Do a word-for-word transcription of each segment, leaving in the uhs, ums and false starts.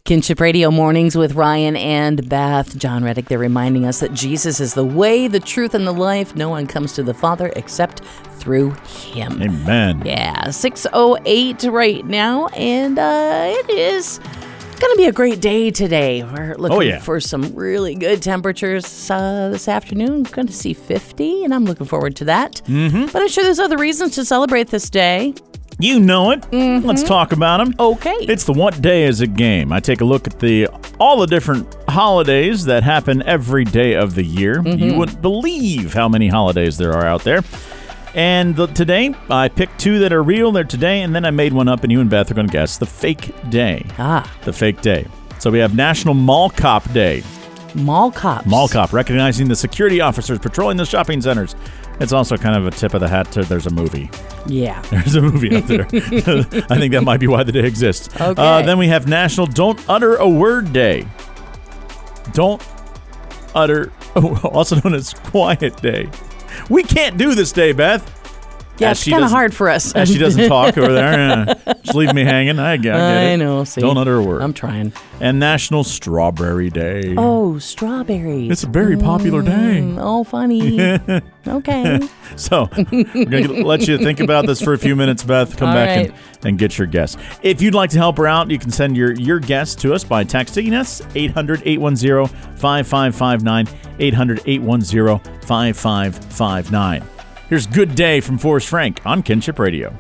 Kinship Radio Mornings with Ryan and Beth. John Reddick, they're reminding us that Jesus is the way, the truth, and the life. No one comes to the Father except through him. Amen. Yeah, six oh eight right now, and uh, it is going to be a great day today. We're looking oh, yeah. for some really good temperatures uh, this afternoon. Going to see fifty, and I'm looking forward to that. Mm-hmm. But I'm sure there's other reasons to celebrate this day. You know it. Mm-hmm. Let's talk about them. Okay. It's the What Day Is It game. I take a look at the all the different holidays that happen every day of the year. Mm-hmm. You wouldn't believe how many holidays there are out there. And the, today, I picked two that are real. They're today, and then I made one up, and you and Beth are going to guess the fake day. Ah. The fake day. So we have National Mall Cop Day. Mall cops. Mall Cop, recognizing the security officers patrolling the shopping centers. It's also kind of a tip of the hat to there's a movie. Yeah. There's a movie out there. I think that might be why the day exists. Okay. Uh, then we have National Don't Utter a Word Day. Don't utter, oh, also known as Quiet Day. We can't do this day, Beth. Yeah, it's kind of hard for us. As she doesn't talk over there. Yeah. Just leave me hanging. I, I get I it. know. See, Don't utter a word. I'm trying. And National Strawberry Day. Oh, strawberries. It's a very popular day. Mm, oh, funny. Okay. So, we're going to let you think about this for a few minutes, Beth. Come All back right. and, and get your guess. If you'd like to help her out, you can send your, your guess to us by texting us, eight hundred, eight one zero, five five five nine, eight hundred, eight one zero, five five five nine. Here's Good Day from Forrest Frank on Kinship Radio.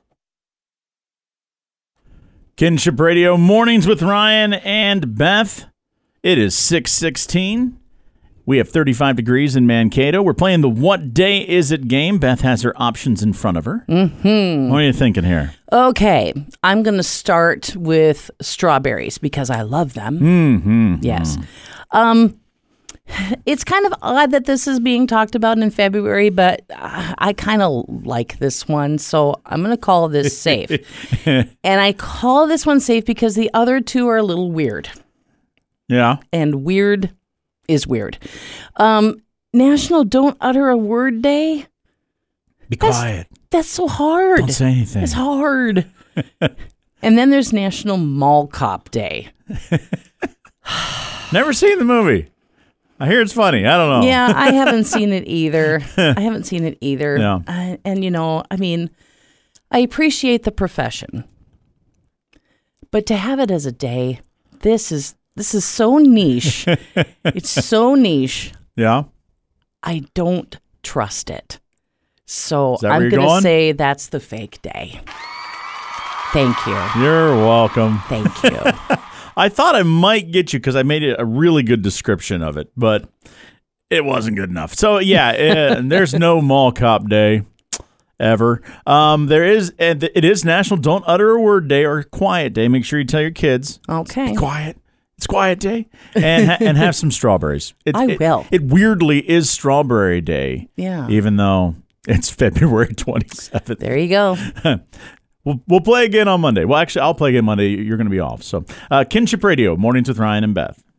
Kinship Radio, mornings with Ryan and Beth. It is six sixteen. We have thirty-five degrees in Mankato. We're playing the What Day Is It game. Beth has her options in front of her. Mm-hmm. What are you thinking here? Okay. I'm going to start with strawberries because I love them. Mm-hmm. Yes. Um, it's kind of odd that this is being talked about in February, but I kind of like this one, so I'm going to call this safe. And I call this one safe because the other two are a little weird. Yeah. And weird is weird. Um, National Don't Utter a Word Day. Be That's, quiet. That's so hard. Don't say anything. It's hard. And then there's National Mall Cop Day. Never seen the movie. I hear it's funny. I don't know. Yeah, I haven't seen it either. I haven't seen it either. Yeah. Uh, and, you know, I mean, I appreciate the profession. But to have it as a day, this is this is so niche. It's so niche. Yeah. I don't trust it. So Is that where I'm you're going to going? say that's the fake day. Thank you. You're welcome. Thank you. I thought I might get you because I made it a really good description of it, but it wasn't good enough. So, yeah, uh, there's no Mall Cop Day ever. Um, there is, and it is National Don't Utter a Word Day or Quiet Day. Make sure you tell your kids. Okay. Be quiet. It's Quiet Day. And ha- and have some strawberries. It, I it, will. It weirdly is Strawberry Day. Yeah. Even though it's February twenty-seventh. There you go. We'll, we'll play again on Monday. Well, actually, I'll play again Monday. You're going to be off. So, uh, Kinship Radio, mornings with Ryan and Beth.